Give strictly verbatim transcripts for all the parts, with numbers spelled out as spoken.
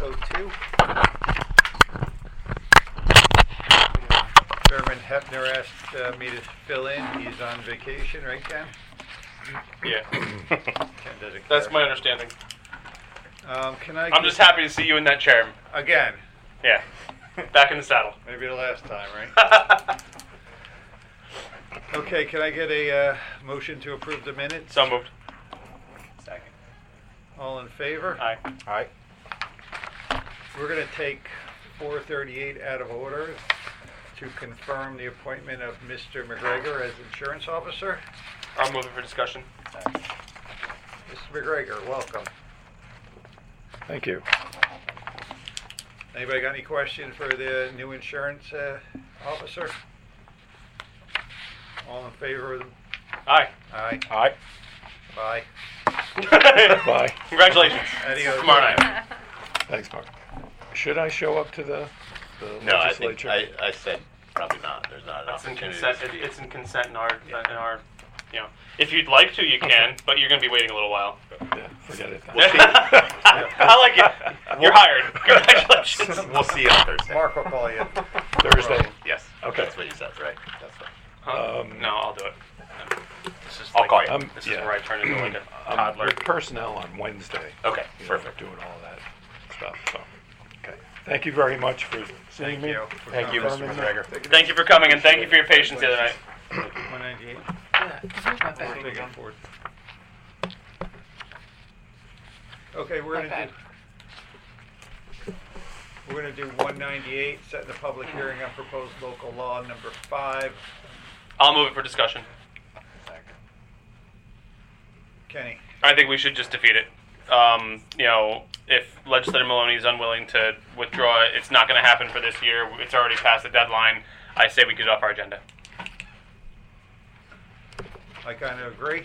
code two. Chairman Hepner asked uh, me to fill in. He's on vacation, right, Ken? Yeah. Ken doesn't That's care. my understanding. Um, can I? I'm just happy to see you in that chair. Again. Yeah. Back in the saddle. Maybe the last time, right? Okay, can I get a uh, motion to approve the minutes? So moved. Second. All in favor? Aye. Aye. We're going to take four thirty-eight out of order to confirm the appointment of Mister McGregor as insurance officer. I'll move it for discussion. Mister McGregor, welcome. Thank you. Anybody got any questions for the new insurance uh, officer? All in favor of them? Aye. Aye. Aye. Bye. Bye. Congratulations. Adios. Tomorrow night. Thanks, Mark. Should I show up to the, the No, I think, legislature? I, I said probably not. There's not an It's in opportunity consent. to It, speak. it's in consent in our in our. You know, if you'd like to, you can, but you're going to be waiting a little while. Yeah, forget it. then. I like it. You're hired. Congratulations. We'll see you on Thursday. Mark will call you. Thursday. Yes. Okay. That's what you said, right? That's right. Huh? Um, no, I'll do it. This is I'll like, call you. Um, This yeah. is where I turn into like a I'm toddler. with personnel on Wednesday. Okay, You know, perfect. Doing all that stuff. So, okay. Thank you very much for seeing Thank me. you. Thank you, Mister Confirming McGregor. Thank you for coming and thank you for your patience the other night. one ninety-eight. We're taking forward. Okay, we're gonna do. We're gonna do one ninety-eight, setting the public hearing on proposed local law number five. I'll move it for discussion. Kenny. I think we should just defeat it. Um, you know, if Legislator Maloney is unwilling to withdraw it, it's not going to happen for this year. It's already past the deadline. I say we get it off our agenda. I kind of agree.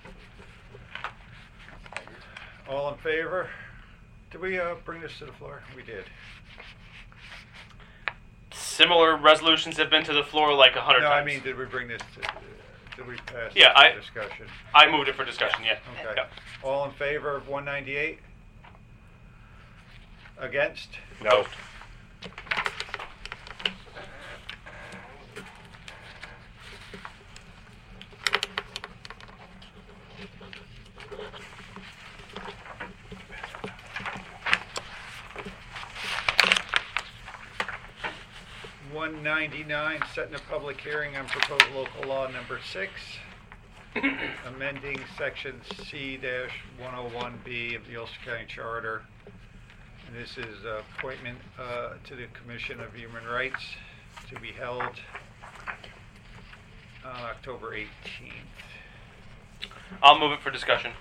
All in favor? Did we uh, bring this to the floor? We did. Similar resolutions have been to the floor like a hundred No, times. I mean, did we bring this to, uh, did we pass Yeah, this I- for discussion? I moved it for discussion, yeah. Okay. Yeah. All in favor of one ninety-eight? Against? No. one ninety-nine, setting a public hearing on proposed local law number six, amending section C one oh one B of the Ulster County Charter. And this is uh, appointment uh, to the Commission of Human Rights to be held on October eighteenth. I'll move it for discussion.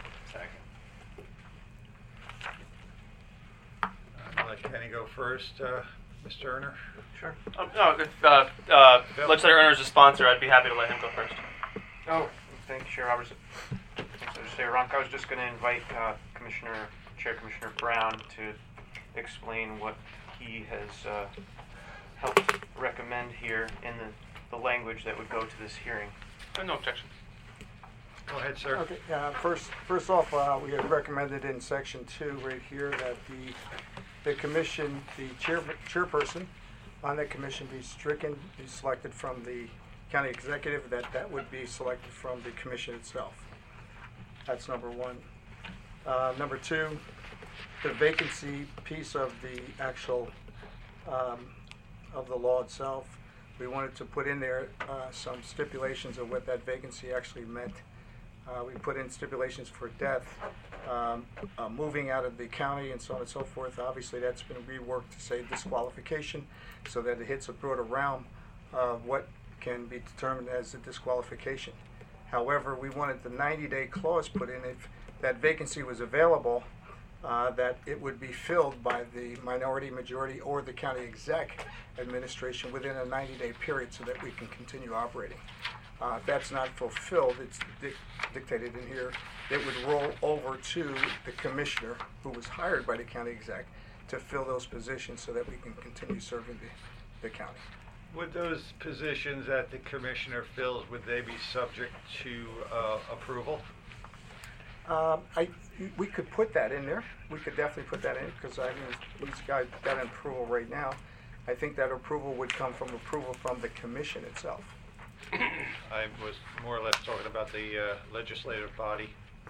I'll let Kenny go first. Uh, Mister Erner? Sure. Um, no, if uh, uh, Legislator Erner is a sponsor, I'd be happy to let him go first. Oh, thank you, Chair Roberts. Thanks, Legislator Ronk. I was just going to invite uh, Commissioner, Chair Commissioner Brown to explain what he has uh, helped recommend here in the, the language that would go to this hearing. Uh, no objection. Go ahead, sir. Okay, uh, first, first off, uh, we have recommended in section two right here that the, the commission, the chair, chairperson on that commission be stricken, be selected from the county executive, that that would be selected from the commission itself. That's number one. Uh, number two, the vacancy piece of the actual, um, of the law itself, we wanted to put in there uh, some stipulations of what that vacancy actually meant. Uh, we put in stipulations for death, um, uh, moving out of the county, and so on and so forth. Obviously, that's been reworked to say disqualification, so that it hits a broader realm of what can be determined as a disqualification. However, we wanted the ninety-day clause put in if that vacancy was available, uh, that it would be filled by the minority, majority, or the county exec administration within a ninety-day period, so that we can continue operating. Uh, if that's not fulfilled, it's dic- dictated in here, it would roll over to the commissioner who was hired by the county exec to fill those positions so that we can continue serving the, the county. Would those positions that the commissioner fills, would they be subject to uh, approval? Um, I, we could put that in there. We could definitely put that in, because I mean, he's got, got an approval right now. I think that approval would come from approval from the commission itself. I was more or less talking about the uh, legislative body.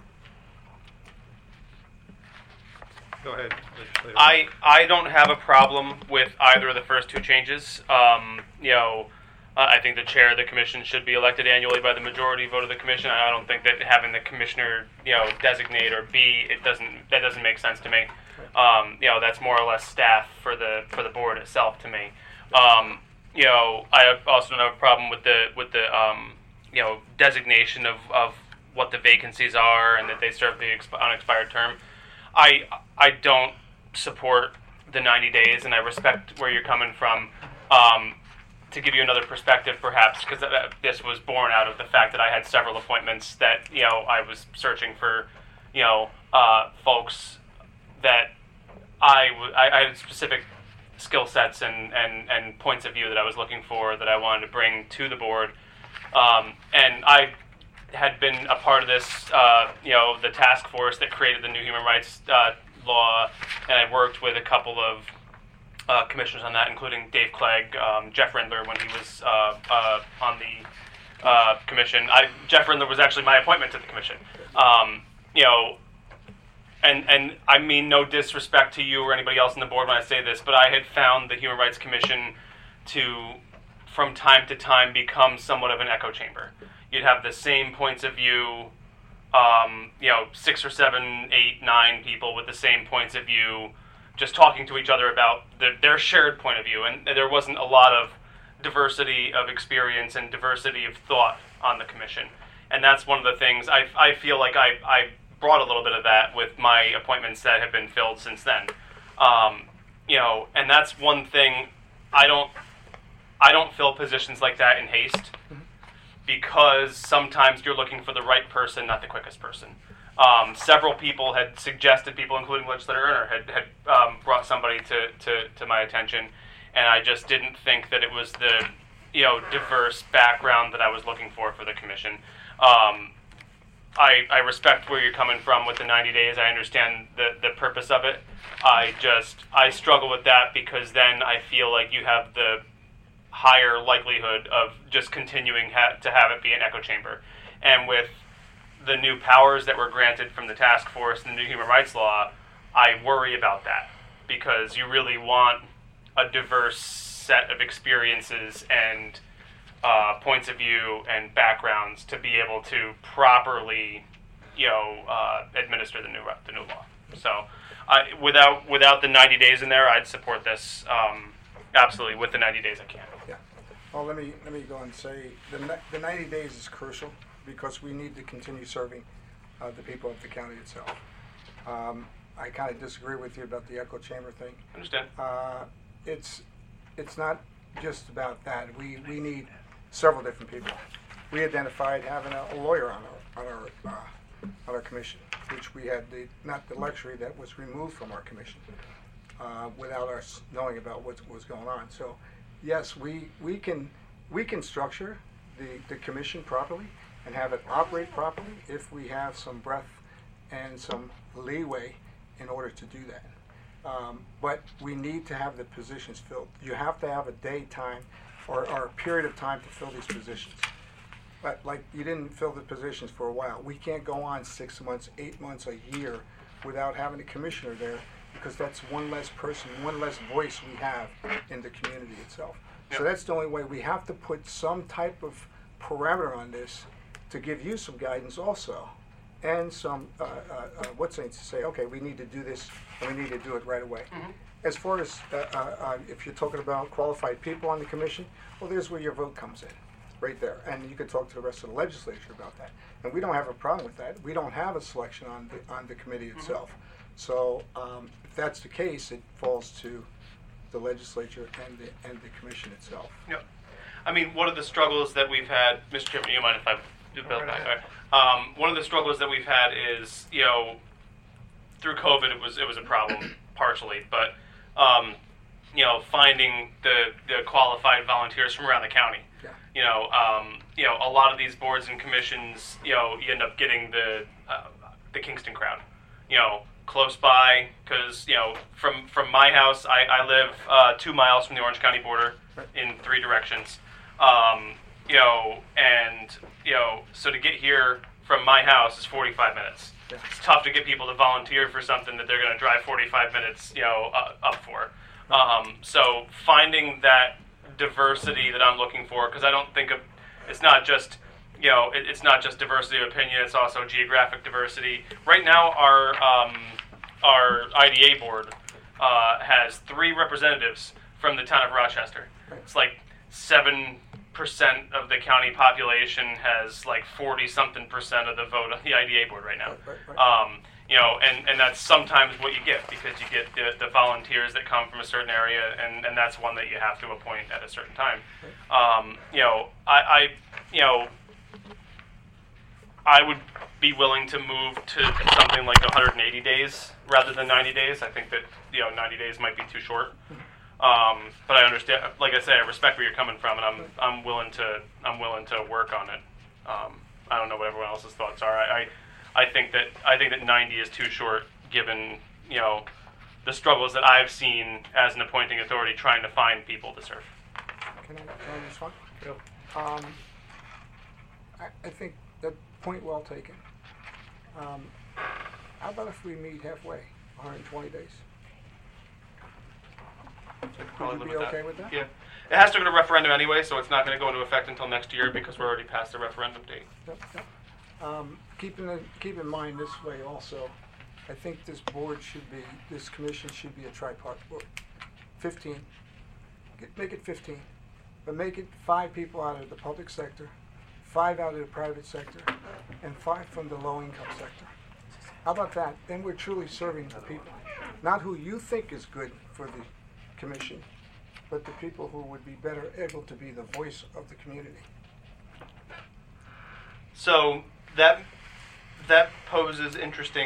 Go ahead, legislative. I, I don't have a problem with either of the first two changes. Um, you know, uh, I think the chair of the commission should be elected annually by the majority vote of the commission. I don't think that having the commissioner, you know, designate or be, it doesn't, that doesn't make sense to me. Um, you know, that's more or less staff for the for the board itself to me. Um, you know, I also don't have a problem with the with the um, you know, designation of, of what the vacancies are and that they serve the exp- unexpired term. I I don't support the ninety days, and I respect where you're coming from. Um, to give you another perspective, perhaps, because this was born out of the fact that I had several appointments that, you know, I was searching for, you know, uh, folks that I, w- I, I had specific skill sets and, and, and points of view that I was looking for that I wanted to bring to the board. Um, and I had been a part of this, uh, you know, the task force that created the new human rights uh, law, and I worked with a couple of uh, commissioners on that, including Dave Clegg, um, Jeff Rindler when he was uh, uh, on the uh, commission. I, Jeff Rindler was actually my appointment to the commission. Um, you know, and and I mean no disrespect to you or anybody else on the board when I say this, but I had found the Human Rights Commission to, from time to time, become somewhat of an echo chamber. You'd have the same points of view, um, you know, six or seven, eight, nine people with the same points of view, just talking to each other about the, their shared point of view. And there wasn't a lot of diversity of experience and diversity of thought on the commission. And that's one of the things I, I feel like I, I brought a little bit of that with my appointments that have been filled since then. Um, you know, and that's one thing I don't, I don't fill positions like that in haste. Because sometimes you're looking for the right person, not the quickest person. Um, several people had suggested, people including Legislator Erner, had, had um, brought somebody to, to, to my attention, and I just didn't think that it was the, you know, diverse background that I was looking for for the commission. Um, I, I respect where you're coming from with the ninety days. I understand the, the purpose of it. I just, I struggle with that because then I feel like you have the higher likelihood of just continuing ha- to have it be an echo chamber. And with the new powers that were granted from the task force and the new human rights law, I worry about that because you really want a diverse set of experiences and uh, points of view and backgrounds to be able to properly, you know, uh, administer the new the new law. So, I, without without the ninety days in there, I'd support this um, absolutely with the ninety days. I can. Yeah. Well, let me let me go and say the ni- the ninety days is crucial because we need to continue serving uh, the people of the county itself. Um, I kind of disagree with you about the echo chamber thing. Understand? Uh, it's it's not just about that. We we need several different people. We identified having a, a lawyer on our on our uh, on our commission, which we had the not the luxury that was removed from our commission uh, without us knowing about what was going on. So, yes, we we can we can structure the the commission properly and have it operate properly if we have some breadth and some leeway in order to do that. Um, but we need to have the positions filled. You have to have a daytime or, or a period of time to fill these positions. But like you didn't fill the positions for a while. We can't go on six months, eight months, a year without having a commissioner there because that's one less person, one less voice we have in the community itself. Yep. So that's the only way. We have to put some type of parameter on this to give you some guidance also. And some, uh, uh, uh, what's it to say, okay, we need to do this, and we need to do it right away. Mm-hmm. As far as, uh, uh, uh, if you're talking about qualified people on the commission, well, there's where your vote comes in, right there. And you can talk to the rest of the legislature about that. And we don't have a problem with that. We don't have a selection on the, on the committee itself. Mm-hmm. So, um, if that's the case, it falls to the legislature and the, and the commission itself. Yep. I mean, one of the struggles that we've had, Mister Chairman, you mind if I do Bill Right back? ahead. All right. Um, one of the struggles that we've had is, you know, through COVID, it was it was a problem partially, but um, you know, finding the the qualified volunteers from around the county. Yeah. You know, um, you know, a lot of these boards and commissions, you know, you end up getting the uh, the Kingston crowd. You know, close by, because you know, from from my house, I, I live uh, two miles from the Orange County border in three directions. Um, you know, and you know, so to get here from my house is forty-five minutes. Yeah. It's tough to get people to volunteer for something that they're going to drive forty-five minutes, you know, uh, up for. Um, so finding that diversity that I'm looking for, because I don't think of, it's not just, you know, it, it's not just diversity of opinion, it's also geographic diversity. Right now, our um, our I D A board uh, has three representatives from the town of Rochester. It's like seven percent of the county population has like forty something percent of the vote on the I D A board right now. Right, right, right. Um, you know, and, and that's sometimes what you get, because you get the, the volunteers that come from a certain area, and, and that's one that you have to appoint at a certain time. Um, you know, I, I, you know, I would be willing to move to something like one hundred eighty days rather than ninety days. I think that, you know, ninety days might be too short. Um, but I understand, like I say, I respect where you're coming from, and I'm I'm willing to I'm willing to work on it. Um, I don't know what everyone else's thoughts are. I, I I think that I think that ninety is too short, given, you know, the struggles that I've seen as an appointing authority trying to find people to serve. Can I, can I respond? Um, I, I think that point well taken. Um, how about if we meet halfway, one hundred twenty days? I'll Would you live be with okay that. with that? Yeah. It has to go to referendum anyway, so it's not going to go into effect until next year because we're already past the referendum date. Yep, yep. Um, keep in, keep in mind this way also, I think this board should be, this commission should be a tripart board. Fifteen, Get, make it fifteen, but make it five people out of the public sector, five out of the private sector, and five from the low-income sector. How about that? Then we're truly serving the people. Not who you think is good for the commission, but the people who would be better able to be the voice of the community. So that that poses interesting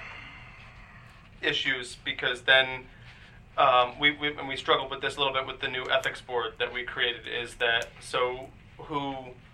issues, because then um, we, we and we struggled with this a little bit with the new ethics board that we created. Is that so? Who?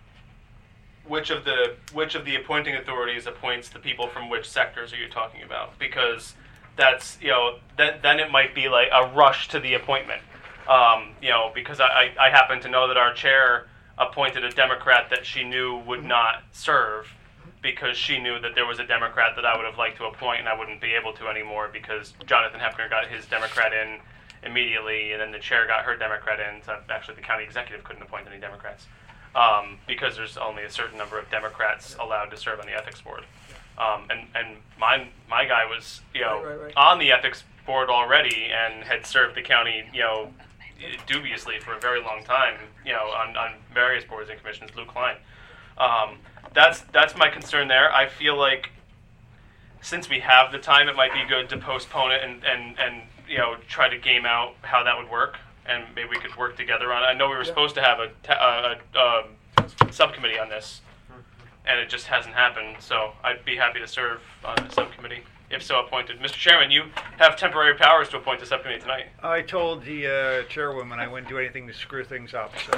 Which of the which of the appointing authorities appoints the people from which sectors are you talking about? Because that's, you know, then then it might be like a rush to the appointment. Um, you know, because I, I happen to know that our chair appointed a Democrat that she knew would not serve, because she knew that there was a Democrat that I would have liked to appoint and I wouldn't be able to anymore, because Jonathan Hefner got his Democrat in immediately, and then the chair got her Democrat in. So actually the county executive couldn't appoint any Democrats, um, because there's only a certain number of Democrats allowed to serve on the ethics board. Um, and and my my guy was, you know, Right, right, right. on the ethics board already and had served the county, you know, dubiously for a very long time, you know, on, on various boards and commissions, Lou Klein. Um, that's that's my concern there. I feel like since we have the time, it might be good to postpone it and, and, and you know, try to game out how that would work, and maybe we could work together on it. I know we were Yeah. supposed to have a, ta- a, a, um subcommittee on this, and it just hasn't happened, so I'd be happy to serve on the subcommittee, if so appointed. Mister Chairman, you have temporary powers to appoint the subcommittee tonight. I told the uh, chairwoman I wouldn't do anything to screw things up, so.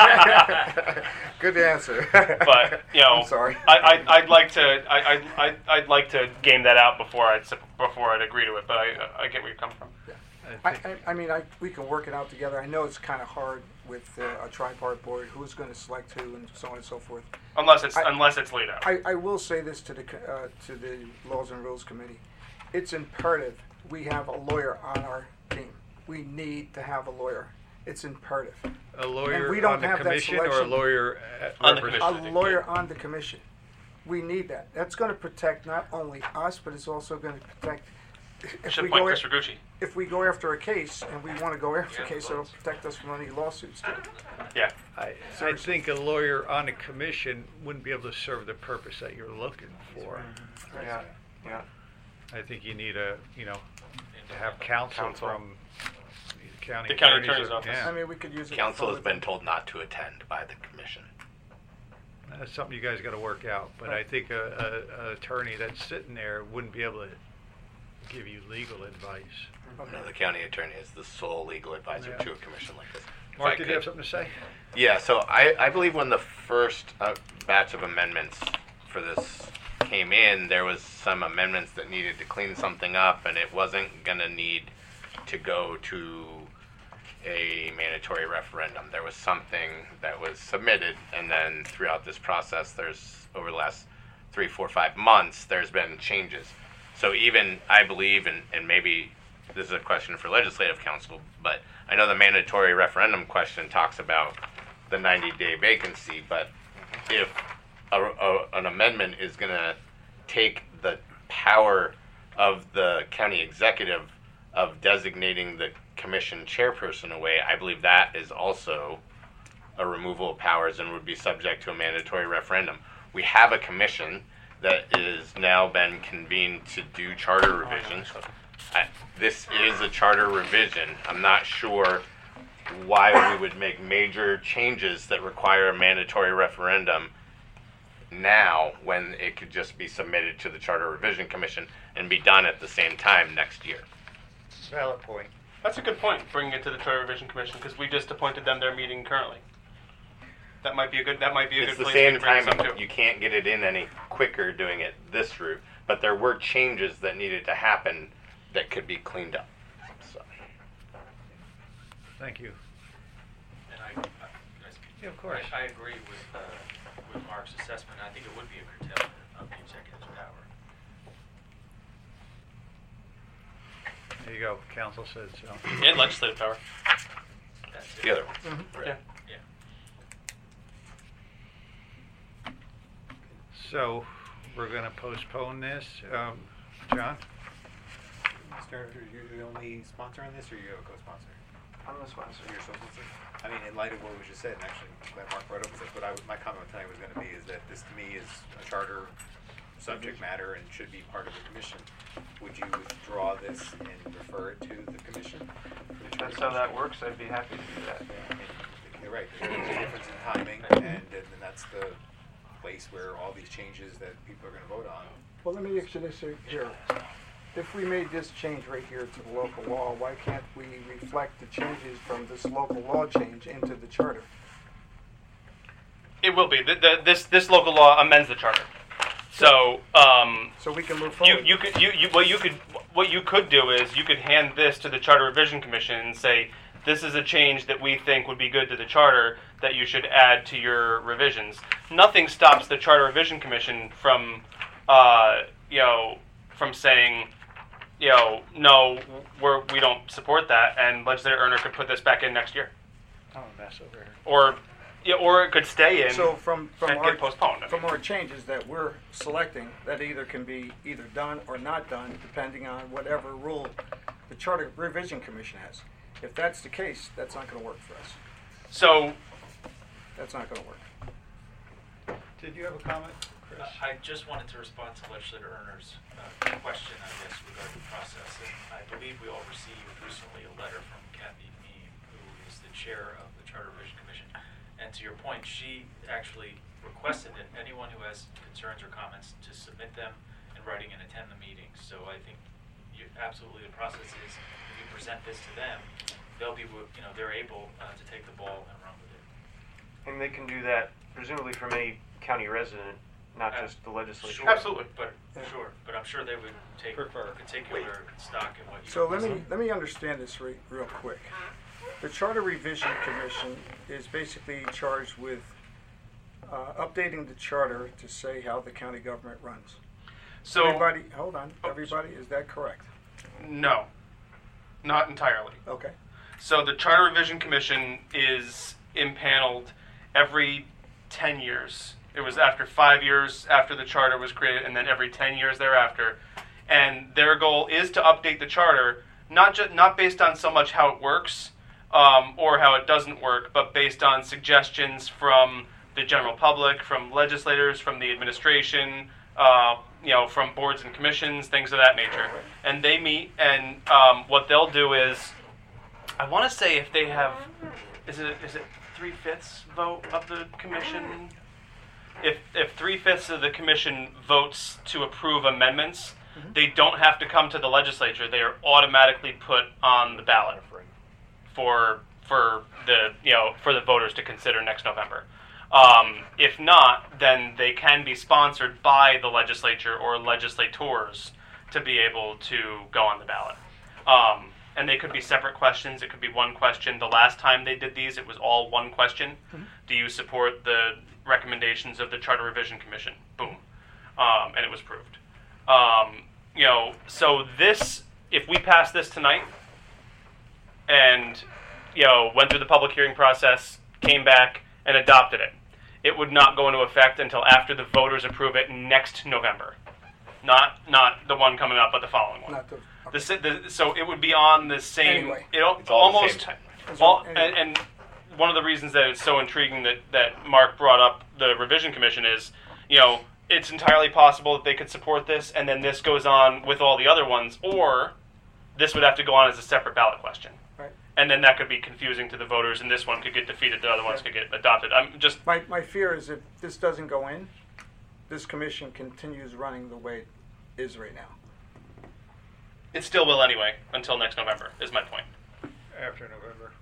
Good answer. But, you know, I'm sorry. I, I, I'd like to, I, I, I, I'd like to game that out before I'd, sup- before I'd agree to it, but I, I get where you're coming from. I I, think- I, I mean, I, we can work it out together. I know it's kind of hard with uh, a tripart board, who's going to select who, and so on and so forth. Unless it's, I- unless it's laid out. I, I will say this to the, co- uh, to the Laws and Rules Committee. It's imperative we have a lawyer on our team. We need to have a lawyer. It's imperative. A lawyer we don't on the have that commission or a selection. lawyer at On the represent- commission. I A think, lawyer yeah. on the commission. We need that. That's going to protect not only us, but it's also going to protect. If Should we, appoint go, Chris Ragucci. if we go after a case and we want to go after Yeah, a case, it'll protect us from any lawsuits too. Yeah. I, I think a lawyer on the commission wouldn't be able to serve the purpose that you're looking for. Yeah, yeah. I think you need a, you know, to have counsel Counsel. from the county The county attorney's attorney's o- office. yeah. I mean, we could use it. Council for has been told not to attend by the commission. That's something you guys got to work out. But I think a, a, an attorney that's sitting there wouldn't be able to give you legal advice. No, the county attorney is the sole legal advisor Yeah. to a commission like this. If Mark, I did you have could- something to say? Yeah, so I, I believe when the first uh, batch of amendments for this came in, there was some amendments that needed to clean something up, and it wasn't gonna need to go to a mandatory referendum. There was something that was submitted, and then throughout this process, there's, over the last three, four, five months, there's been changes. So even, I believe, and, and maybe this is a question for legislative council, but I know the mandatory referendum question talks about the ninety-day vacancy, but if a, a, an amendment is going to take the power of the county executive of designating the commission chairperson away, I believe that is also a removal of powers and would be subject to a mandatory referendum. We have a commission that is now been convened to do charter revisions. I, this is a charter revision. I'm not sure why we would make major changes that require a mandatory referendum now when it could just be submitted to the Charter Revision Commission and be done at the same time next year. Valid point. That's a good point, bringing it to the Charter Revision Commission, because we just appointed them their meeting currently. That might be a good, that might be a It's good the place same to bring time, some to. you can't get it in any quicker doing it this route, but there were changes that needed to happen that could be cleaned up. So. Thank you. And I, I, can I speak? Yeah, of course. I, I agree with, uh, with Mark's assessment. I think it would be a curtailment of the executive's power. There you go. Council says so. And legislative power. That's it. The other one. Right. Yeah. Yeah. So we're going to postpone this. Um, John? Mister Are you the only sponsor on this, or you have a co-sponsor? I'm the sponsor. You're a sponsor? I mean, in light of what was just said, and actually, that Mark brought up, is that what I, my comment tonight was gonna be is that this to me is a charter subject matter and should be part of the commission. Would you withdraw this and refer it to the commission? for the If charter that's how that commission? works, I'd be happy to do that. I mean, you're right, there's a difference in timing, and, and that's the place where all these changes that people are gonna vote on. Well, let me ask you this here. If we made this change right here to the local law, why can't we reflect the changes from this local law change into the charter? It will be. The, the, this this local law amends the charter. So um, So we can move you forward. you could you, you what you could what you could do is you could hand this to the Charter Revision Commission and say, this is a change that we think would be good to the charter that you should add to your revisions. Nothing stops the Charter Revision Commission from uh, you know from saying, you know, no, we're, we don't support that, and Legislator Erner could put this back in next year, Oh, mess over here. or yeah, or it could stay in So from, from and our, get postponed. I from mean. our changes that we're selecting, that either can be either done or not done, depending on whatever rule the Charter Revision Commission has. If that's the case, that's not gonna work for us. So That's not gonna work. Did you have a comment, Chris? Uh, I just wanted to respond to Legislator Erner's uh, question, I guess, regarding the process. And I believe we all received recently a letter from Kathy Neame, who is the chair of the Charter Revision Commission. And to your point, she actually requested that anyone who has concerns or comments to submit them in writing and attend the meetings. So I think you, absolutely the process is, if you present this to them, they'll be, you know, they're able uh, to take the ball and run with it. And they can do that presumably from any county resident, not just the legislature. Sure, Absolutely. But, sure, but I'm sure they would take Prefer. particular stock in what you. So let me, let me understand this re- real quick. The Charter Revision Commission is basically charged with uh, updating the charter to say how the county government runs. so Everybody, hold on, Oh, everybody, is that correct? no, not entirely. Okay. So the Charter Revision Commission is impaneled every ten years. It was after five years after the charter was created, and then every ten years thereafter. And their goal is to update the charter, not just not based on so much how it works um, or how it doesn't work, but based on suggestions from the general public, from legislators, from the administration, uh, you know, from boards and commissions, things of that nature. And they meet, and um, what they'll do is, I want to say if they have, is it is it three fifths vote of the commission? If if three fifths of the commission votes to approve amendments, they don't have to come to the legislature. They are automatically put on the ballot for for the you know for the voters to consider next November. Um, if not, then they can be sponsored by the legislature or legislators to be able to go on the ballot. Um, and they could be separate questions. It could be one question. The last time they did these, it was all one question. Mm-hmm. Do you support the recommendations of the Charter Revision Commission? Boom. Um, and it was approved. Um, you know, so this, if we pass this tonight and, you know, went through the public hearing process, came back and adopted it, it would not go into effect until after the voters approve it next November. Not not the one coming up, but the following one. Not the, The, si- the, so it would be on the same. Anyway. It al- It's all the almost. same It's all, all- and, and one of the reasons that it's so intriguing that, that Mark brought up the revision commission is, you know, it's entirely possible that they could support this, and then this goes on with all the other ones, or this would have to go on as a separate ballot question. Right. And then that could be confusing to the voters, and this one could get defeated, the other ones could get adopted. I'm just. My, my fear is if this doesn't go in, this commission continues running the way it is right now. It still will anyway until next November. Is my point. After November.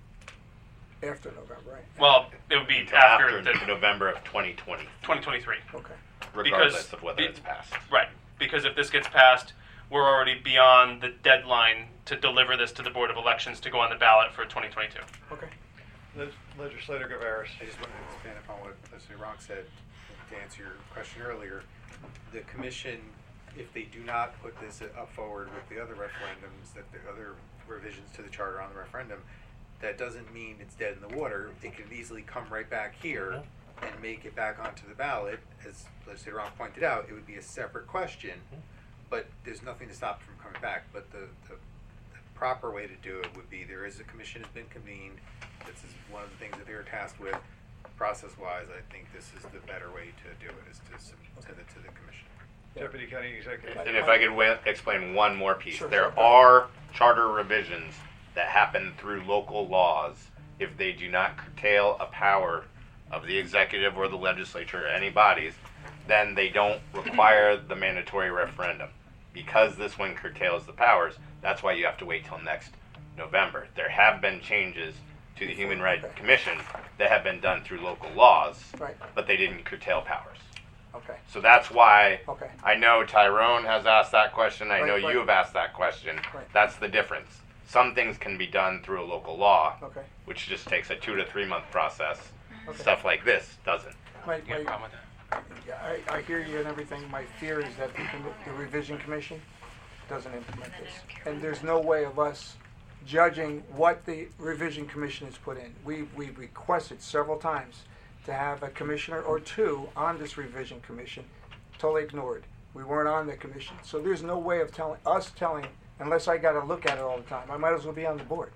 After November, right? Well, it would be Until after, after the November of twenty twenty, twenty twenty-three. Okay. regardless Because of whether be- it's passed. Right, because if this gets passed, we're already beyond the deadline to deliver this to the Board of Elections to go on the ballot for twenty twenty-two. Okay. Le- Legislator Gavaris. I just wanted to expand upon what Legislator Ronk said to answer your question earlier. The commission, if they do not put this up forward with the other referendums, that the other revisions to the charter on the referendum, that doesn't mean it's dead in the water. It can easily come right back here and make it back onto the ballot. As Legislator Ronk pointed out, it would be a separate question, but there's nothing to stop it from coming back. But the, the, the proper way to do it would be there is a commission has been convened. This is one of the things that they're tasked with. Process-wise, I think this is the better way to do it, is to sub- send it to the commission. Deputy County Executive. And if I could wa- explain one more piece, Sure, there sure. are charter revisions that happen through local laws if they do not curtail a power of the executive or the legislature or any bodies, then they don't require the mandatory referendum. Because this one curtails the powers, that's why you have to wait till next November. There have been changes to the Human Rights Okay. Commission that have been done through local laws, Right. but they didn't curtail powers. Okay. So that's why Okay. I know Tyrone has asked that question. I Right, know right. you have asked that question. Right. That's the difference. Some things can be done through a local law, Okay. which just takes a two to three month process. Okay. Stuff like this doesn't. My, You have a my, problem with that? yeah, I, I hear you and everything. My fear is that the, commi- the revision commission doesn't implement this. And there's no way of us judging what the revision commission has put in. We, we've requested several times to have a commissioner or two on this revision commission, totally ignored. We weren't on the commission. So there's no way of telling, us telling, unless I gotta look at it all the time, I might as well be on the board.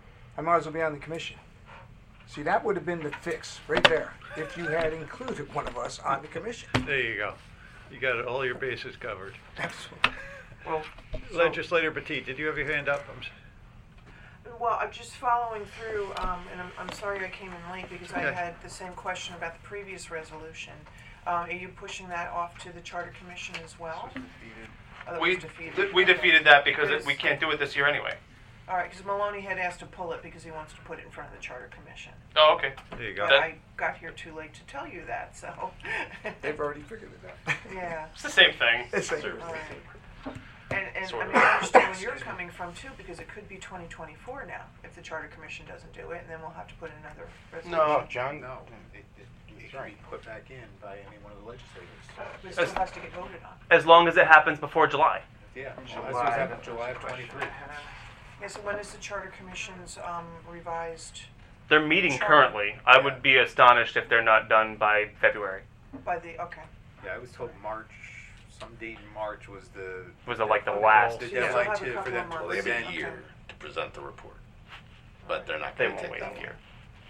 I might as well be on the commission. See, that would have been the fix, right there, if you had included one of us on the commission. There you go. You got all your bases covered. Absolutely. Well, so- Legislator Petit, did you have your hand up? I'm s- Well, I'm just following through, um, and I'm, I'm sorry I came in late because I Okay. had the same question about the previous resolution. Um, are you pushing that off to the Charter Commission as well? Oh, that We, was defeated. th- we Okay. defeated that because it, Because- we can't do it this year anyway. All right, because Maloney had asked to pull it because he wants to put it in front of the Charter Commission. Oh, okay. There you go. But That- I got here too late to tell you that, so. They've already figured it out. Yeah. It's the same thing. It's like- All right. And, and I Sort mean, of. I understand where you're coming from too, because it could be twenty twenty-four now if the Charter Commission doesn't do it, and then we'll have to put in another resolution. No, John. No, it, it, it can be put back in by any one of the legislators. But it still has to get voted on. As long as it happens before July. Yeah, July. July, happened July of twenty-three. Yeah, so when is the Charter Commission's um, revised They're meeting Sure. currently. I Yeah. would be astonished if they're not done by February. by the, okay. Yeah, I was told March, some date in March was the. Was it like the deadline- last- The Yeah, deadline they'll have a to, for couple them of to months. Well, they have present. a year to present the report, but they're not They going to won't take wait that a long. year.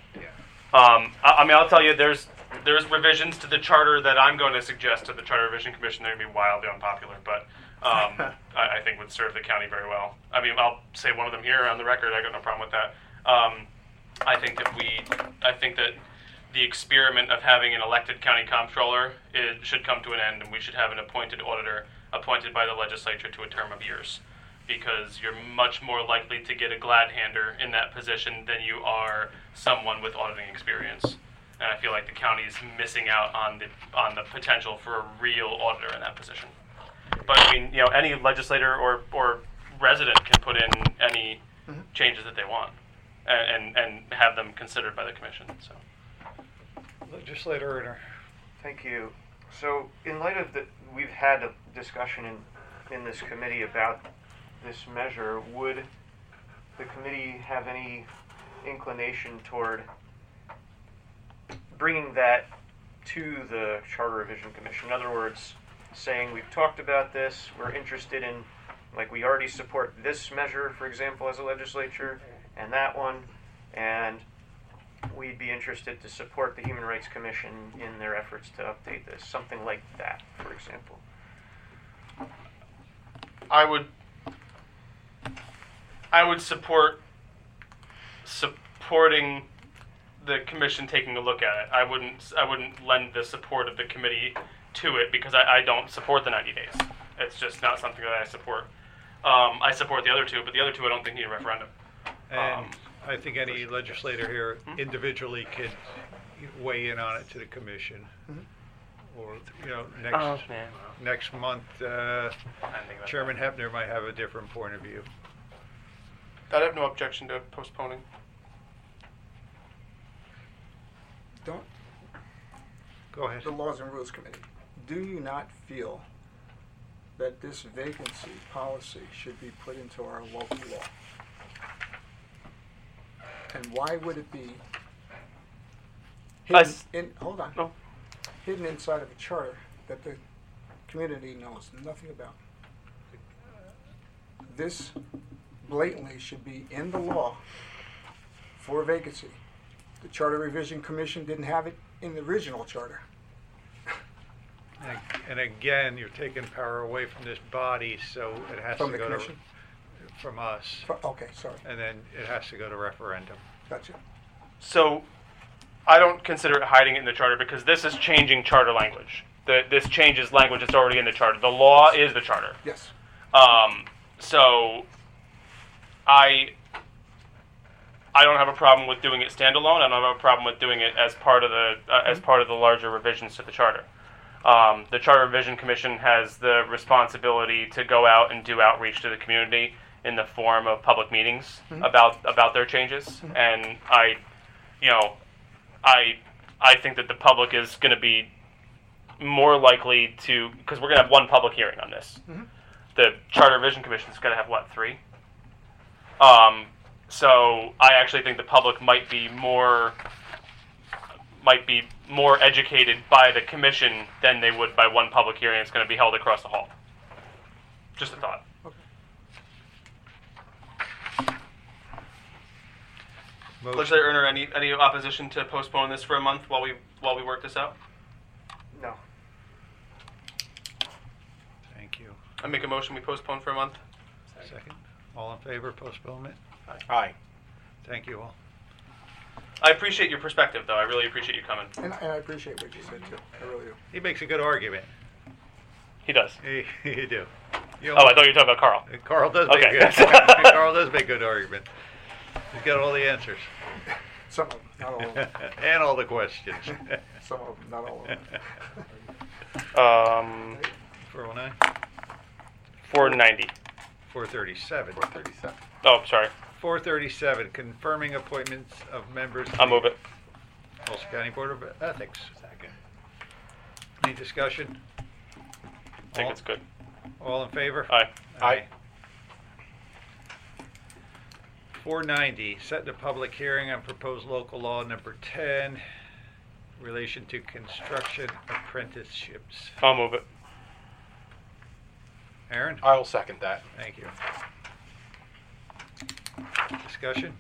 Yeah. Um, I, I mean, I'll tell you, there's there's revisions to the charter that I'm going to suggest to the Charter Revision Commission. They're going to be wildly unpopular, but um, I, I think would serve the county very well. I mean, I'll say one of them here on the record. I got no problem with that. Um, I think that we, I think that the experiment of having an elected county comptroller is, should come to an end, and we should have an appointed auditor appointed by the legislature to a term of years, because you're much more likely to get a glad hander in that position than you are someone with auditing experience. and I feel like the county is missing out on the on the potential for a real auditor in that position. But I mean, you know, any legislator or or resident can put in any Mhm. changes that they want, and, and and have them considered by the commission. So. Legislator Erner. Thank you. So, in light of the, we've had a discussion in, in this committee about this measure, would the committee have any inclination toward bringing that to the Charter Revision Commission? In other words, saying we've talked about this, we're interested in, like we already support this measure, for example, as a legislature, and that one, and we'd be interested to support the Human Rights Commission in their efforts to update this, something like that, for example. I would I would support supporting the commission taking a look at it. I wouldn't I wouldn't lend the support of the committee to it because I, I don't support the ninety days. It's just not something that I support. Um, I support the other two, but the other two I don't think need a referendum. And Um, I think any legislator here Hmm? individually could weigh in on it to the commission. Mhm. Or, you know, Oh, next, man. next month, uh, I didn't think about Chairman Hepner might have a different point of view. that. I'd have no objection to postponing. Don't, Go ahead. the Laws and Rules Committee, do you not feel that this vacancy policy should be put into our local law? And why would it be hidden s- in, hold on, No. hidden inside of a charter that the community knows nothing about? This blatantly should be in the law for vacancy. The Charter Revision Commission didn't have it in the original charter. And- And again, you're taking power away from this body, so it has From to the go to, commission? from us, For- Okay, sorry, and then it has to go to referendum. gotcha. So, I don't consider it hiding it in the charter because this is changing charter language. The, this changes language that's already in the charter. The law is the charter. Yes. Um, so, I I don't have a problem with doing it standalone. I don't have a problem with doing it as part of the uh, as part of the larger revisions to the charter. Um, the Charter Revision Commission has the responsibility to go out and do outreach to the community in the form of public meetings Mhm. about about their changes. Mhm. And I, you know, I I think that the public is going to be more likely to, because we're going to have one public hearing on this. Mhm. The Charter Revision Commission is going to have what, three? Um, so I actually think the public might be more might be more educated by the commission than they would by one public hearing that's going to be held across the hall. Just a thought. Motion. Legislator Erner, any any opposition to postpone this for a month while we while we work this out? No. Thank you. I make a motion we postpone for a month. Second. All in favor, postponement? Aye. Thank you all. I appreciate your perspective, though. I really appreciate you coming. And, and I appreciate what you said too, I really do. He makes a good argument. He does. You you do. You Oh, I thought you were talking about Carl. Uh, Carl does make Okay. good. Carl does make good argument. He's got all the answers Some of them, not all of them. and all the questions. Some of them, not all of them. Um, Four oh nine. four ninety. Four thirty-seven. four thirty-seven. Oh, sorry. Four thirty-seven. Confirming appointments of members. to I'll the move it. Ulster County Board of Ethics. Second. Any discussion? I think All- it's good. All in favor? Aye. Aye. four ninety, setting a public hearing on proposed local law number ten, relation to construction apprenticeships. I'll move it. Aaron? I'll second that. Thank you. Discussion?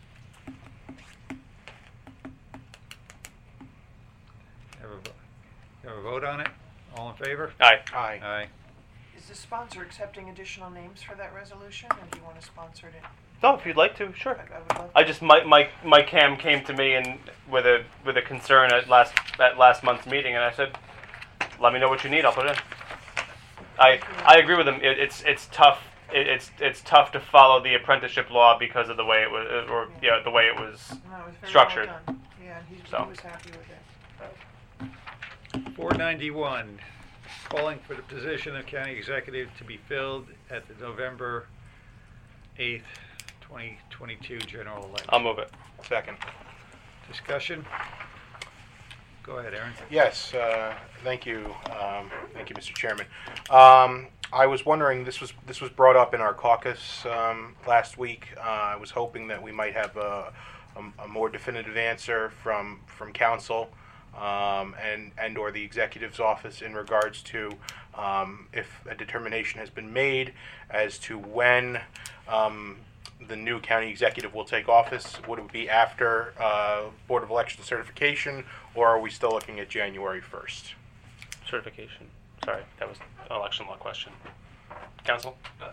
Have a, vo- have a vote on it? All in favor? Aye. Aye. Aye. Is the sponsor accepting additional names for that resolution, or do you want to sponsor it? No, if you'd like to, sure. I, I would love. I just Mike Mike Mike Cam came to me and with a with a concern at last at last month's meeting, and I said, "Let me know what you need. I'll put it in." I I agree with him. It, it's it's tough. It, it's it's tough to follow the apprenticeship law because of the way it was, or yeah, the way it was. No, it was very structured. well done. Yeah, and he, So. he was happy with it. four ninety-one, calling for the position of county executive to be filled at the November eighth, twenty twenty-two general election. I'll move it. Second. Discussion? Go ahead, Aaron. Yes, uh, thank you, um, thank you, Mister Chairman. Um, I was wondering, this was this was brought up in our caucus um, last week. Uh, I was hoping that we might have a, a, a more definitive answer from from council um, and and or the executive's office in regards to um, if a determination has been made as to when um, the new county executive will take office. Would it be after uh, Board of Election certification, or are we still looking at January first? Certification. Sorry, that was an election law question. Council? Uh,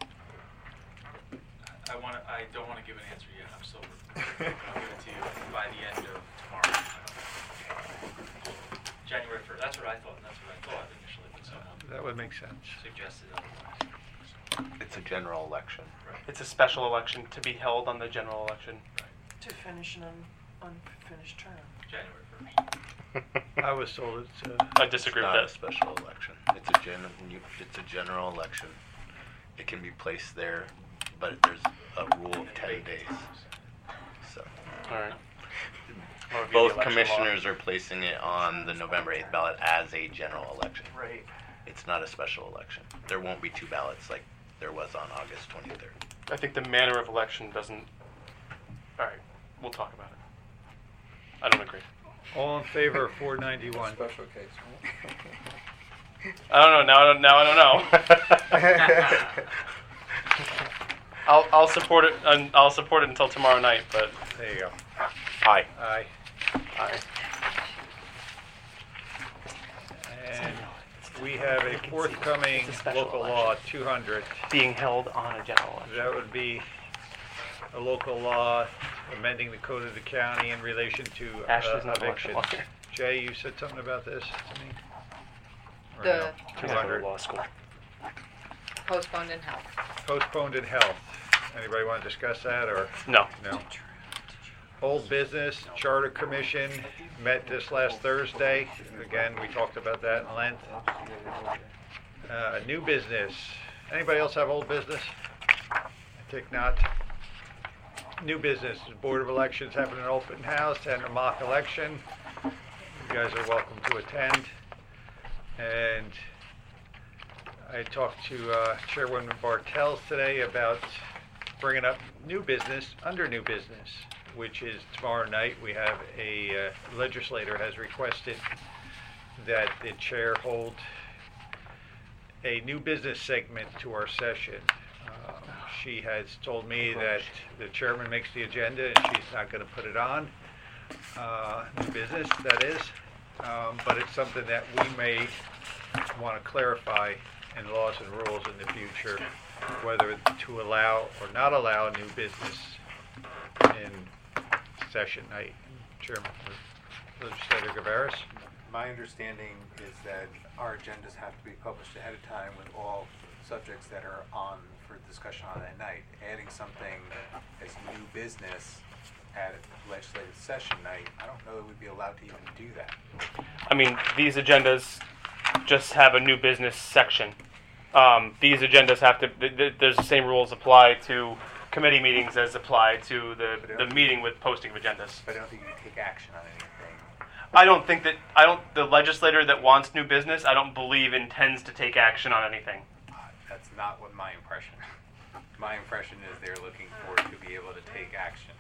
I want to, I don't want to give an answer yet. I'm still, I'll give it to you by the end of tomorrow. January first, that's what I thought, and that's what I thought initially, but someone That would make sense. suggested otherwise. It's a general election. Right. It's a special election to be held on the general election. To finish an un- unfinished term. January first. I was told it's, uh, I disagree It's with not a that. special election. It's a gen. It's a general election. It can be placed there, but there's a rule of ten days. So All right. I'll review the both election law. commissioners are placing it on the November eighth ballot as a general election. Right. It's not a special election. There won't be two ballots like there was on August twenty-third. I think the manner of election doesn't. All right, we'll talk about it. I don't agree. all in favor of four ninety-one? Special case. I don't know. Now I don't. Now I don't know. I'll I'll support it. And I'll support it until tomorrow night. But There you go. Aye. Aye. I. And we have a forthcoming It's a special local election. law two hundred. Being held on a general election. That would be a local law amending the code of the county in relation to uh, Ashley's not an eviction. election lawyer. Jay, you said something about this to me? Or The- no? She's two not hundred. in law school. Postponed in health. Postponed in health. Anybody want to discuss that, or? No. No. Old business, Charter Commission met this last Thursday. Again, we talked about that in length. Uh, new business. Anybody else have old business? I think not. New business, the Board of Elections having an open house and a mock election. You guys are welcome to attend. And I talked to uh, Chairwoman Bartels today about bringing up new business under new business, which is tomorrow night. We have a uh, legislator has requested that the chair hold a new business segment to our session. Um, she has told me that the chairman makes the agenda and she's not going to put it on. Uh, new business, that is. Um, but it's something that we may want to clarify in laws and rules in the future, whether to allow or not allow new business in session night. Chairman, Legislator Gavaris? My understanding is that our agendas have to be published ahead of time with all subjects that are on for discussion on that night. Adding something as new business at a legislative session night, I don't know that we'd be allowed to even do that. I mean, these agendas just have a new business section. Um, these agendas have to. Th- th- there's the same rules apply to committee meetings as apply to the the meeting with posting of agendas. But I don't think you can take action on anything. I don't think that I don't. The legislator that wants new business, I don't believe intends to take action on anything. Uh, That's not what my impression. My impression is they're looking for to be able to take action.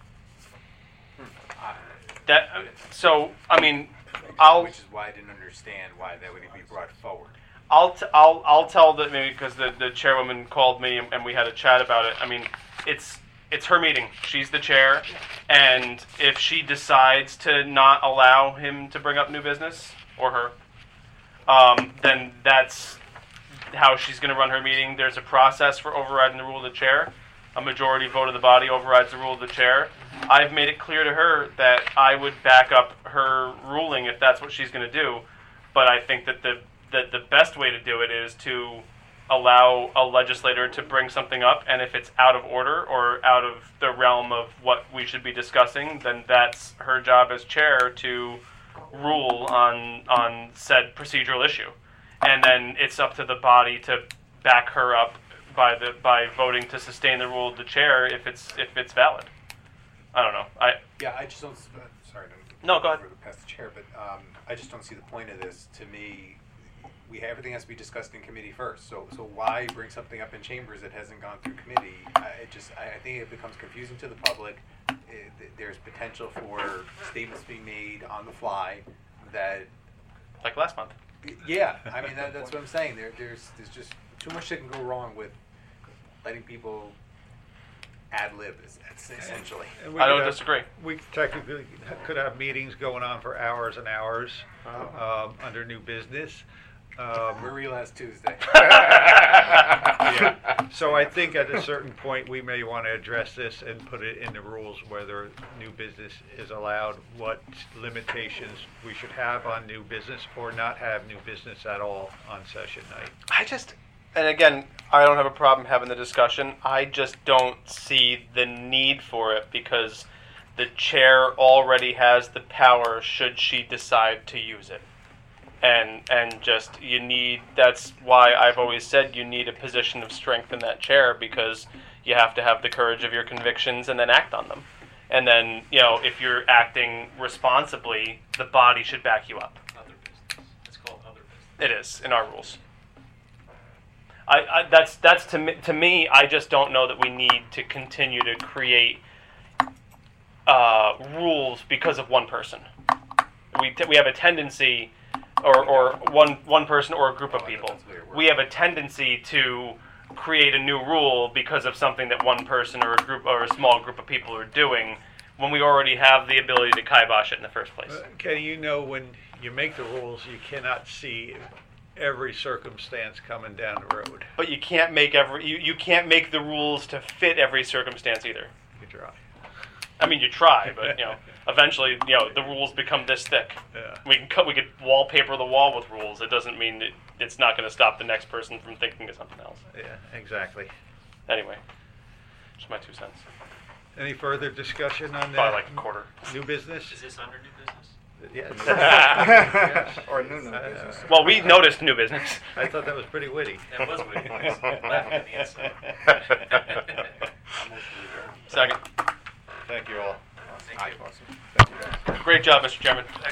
Uh, That so I mean, I'll Which is why I didn't understand why that would be brought forward. I'll t- I'll I'll tell the maybe because the the chairwoman called me and, and we had a chat about it. I mean, it's it's her meeting. She's the chair, and if she decides to not allow him to bring up new business or her, um, then that's how she's going to run her meeting. There's a process for overriding the rule of the chair. A majority vote of the body overrides the rule of the chair. I've made it clear to her that I would back up her ruling if that's what she's going to do, but I think that the that the best way to do it is to allow a legislator to bring something up, and if it's out of order or out of the realm of what we should be discussing, then that's her job as chair to rule on on said procedural issue, and then it's up to the body to back her up by the by voting to sustain the rule of the chair if it's if it's valid. I don't know. I Yeah, I just don't, s- uh, sorry to. No, go ahead. for the past the chair, but, um, I just don't see the point of this. To me, we, everything has to be discussed in committee first, so, so why bring something up in chambers that hasn't gone through committee? I, it just, I, I think it becomes confusing to the public. It, th- there's potential for statements being made on the fly that, like last month. yeah, I mean, that, that's what I'm saying. There, there's, there's just too much that can go wrong with letting people ad lib, es- essentially. And we I could don't have- disagree. We technically could have meetings going on for hours and hours, Uh-huh. um, under new business. Um, Where were you last Tuesday? yeah. So I think at a certain point, we may want to address this and put it in the rules whether new business is allowed, what limitations we should have on new business or not have new business at all on session night. I just, and again, I don't have a problem having the discussion. I just don't see the need for it because the chair already has the power should she decide to use it. And and just you need, that's why I've always said you need a position of strength in that chair, because you have to have the courage of your convictions and then act on them. And then, you know, if you're acting responsibly, the body should back you up. Other business. It's called other business. It is in our rules. I, I that's that's to me, to me. I just don't know that we need to continue to create uh, rules because of one person. We t- we have a tendency, or or one one person or a group of Oh, I know people. that's the way it works. We have a tendency to create a new rule because of something that one person or a group or a small group of people are doing, when we already have the ability to kibosh it in the first place. Uh, Kenny, you know, when you make the rules, you cannot see every circumstance coming down the road. But you can't make every you, you can't make the rules to fit every circumstance either. You try. I mean, you try, but you know, eventually, you know, the rules become this thick. Yeah. We can cut, we could wallpaper the wall with rules. It doesn't mean that it's not going to stop the next person from thinking of something else. Yeah, exactly. Anyway, just my two cents. Any further discussion on that? Probably like a quarter. New business? Is this under new business? Yes. Yes. Or new, new Uh, business. Well, we noticed new business. I thought that was pretty witty. That was witty. Laughing at the inside. Second. Thank you all. Thank you. Great job, Mister Chairman.